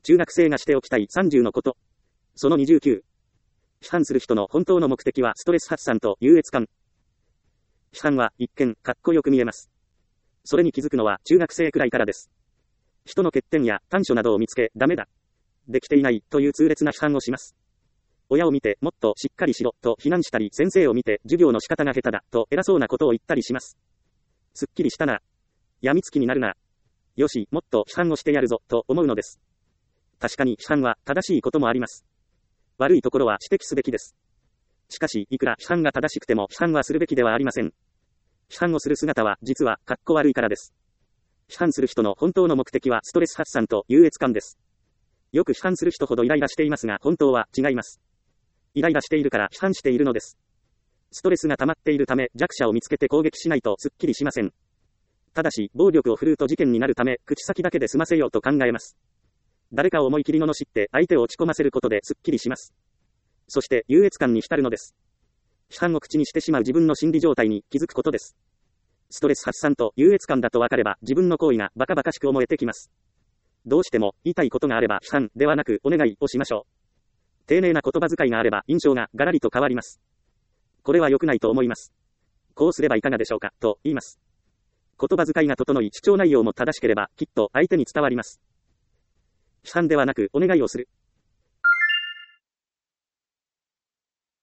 中学生がしておきたい30のこと。その29。批判する人の本当の目的はストレス発散と優越感。批判は一見かっこよく見えます。それに気づくのは中学生くらいからです。人の欠点や短所などを見つけ、ダメだ、できていないという痛烈な批判をします。親を見てもっとしっかりしろと非難したり、先生を見て授業の仕方が下手だと偉そうなことを言ったりします。すっきりしたな、やみつきになるな、よしもっと批判をしてやるぞと思うのです。確かに批判は正しいこともあります。悪いところは指摘すべきです。しかしいくら批判が正しくても批判はするべきではありません。批判をする姿は実はかっこ悪いからです。批判する人の本当の目的はストレス発散と優越感です。よく批判する人ほどイライラしていますが、本当は違います。イライラしているから批判しているのです。ストレスが溜まっているため弱者を見つけて攻撃しないとすっきりしません。ただし暴力を振るうと事件になるため口先だけで済ませようと考えます。誰かを思い切り罵って相手を落ち込ませることですっきりします。そして優越感に浸るのです。批判を口にしてしまう自分の心理状態に気づくことです。ストレス発散と優越感だと分かれば自分の行為がバカバカしく思えてきます。どうしても言いたいことがあれば批判ではなくお願いをしましょう。丁寧な言葉遣いがあれば印象がガラリと変わります。これは良くないと思います。こうすればいかがでしょうかと言います。言葉遣いが整い主張内容も正しければきっと相手に伝わります。批判ではなくお願いをする。